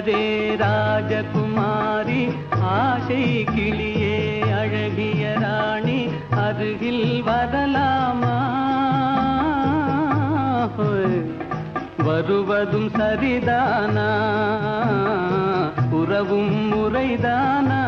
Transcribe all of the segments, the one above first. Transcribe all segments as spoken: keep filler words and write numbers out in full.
மலரே ராஜகுமாரி ஆசை கிளியே அழகிய ராணி அருகில் வரலாமா வருவதும் சரிதானா உறவும் முறைதானா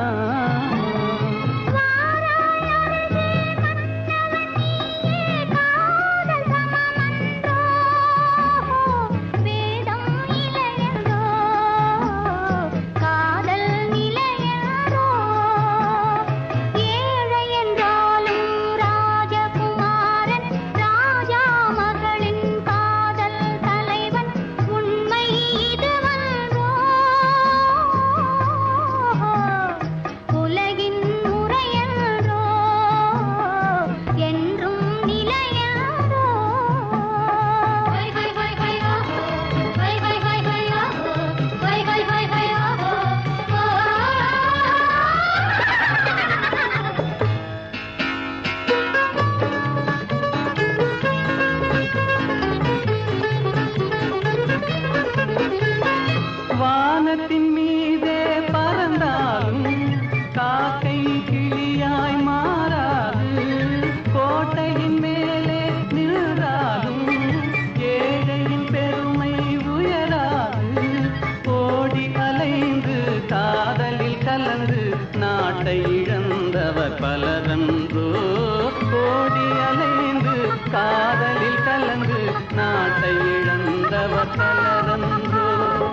வானத்தின் மீதே பறந்தாலும் காக்கை கிளியாய் மாறாது கோட்டையின் மேலே நின்றாலும் ஏழையின் பெருமை உயராது ஓடி அலைந்து காதலில் கலந்து நாட்டை இழந்தவர் பலரன்றோ ஓடி அலைந்து காதலில் கலந்து நாட்டை இழந்தவர் பலரன்றோ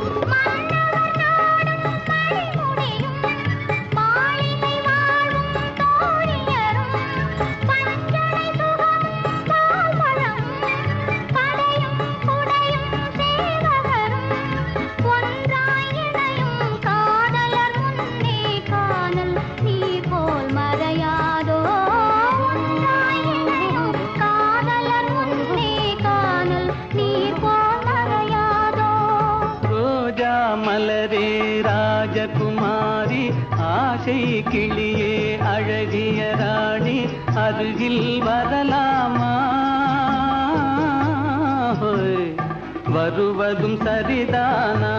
மலரே ராஜகுமாரி ஆசை கிளியே அழகிய ராணி அருகில் வரலாமா வருவதும் சரிதானா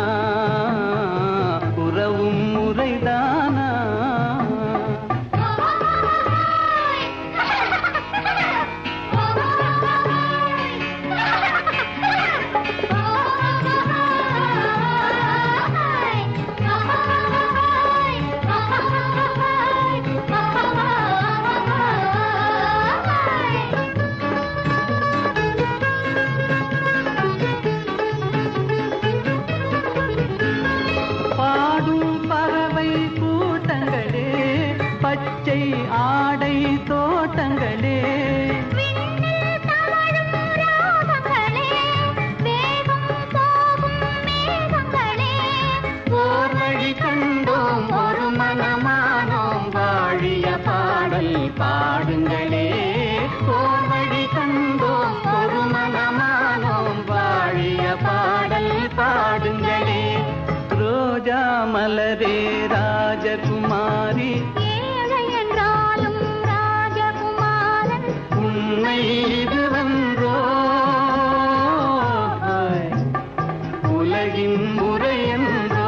உறவும் முறைதானா பச்சை ஆடை தோட்டங்களே ஓர் வழி கண்டோம் ஒரு மனமானோம் வாழிய பாடல் பாடுங்களே ஓர் வழி கண்டோம் ஒரு மனமானோம் வாழிய பாடல் பாடுங்களே ரோஜா மலரே ராஜகுமாரி உண்மை இது வென்றோ உலகின் முறை என்றோ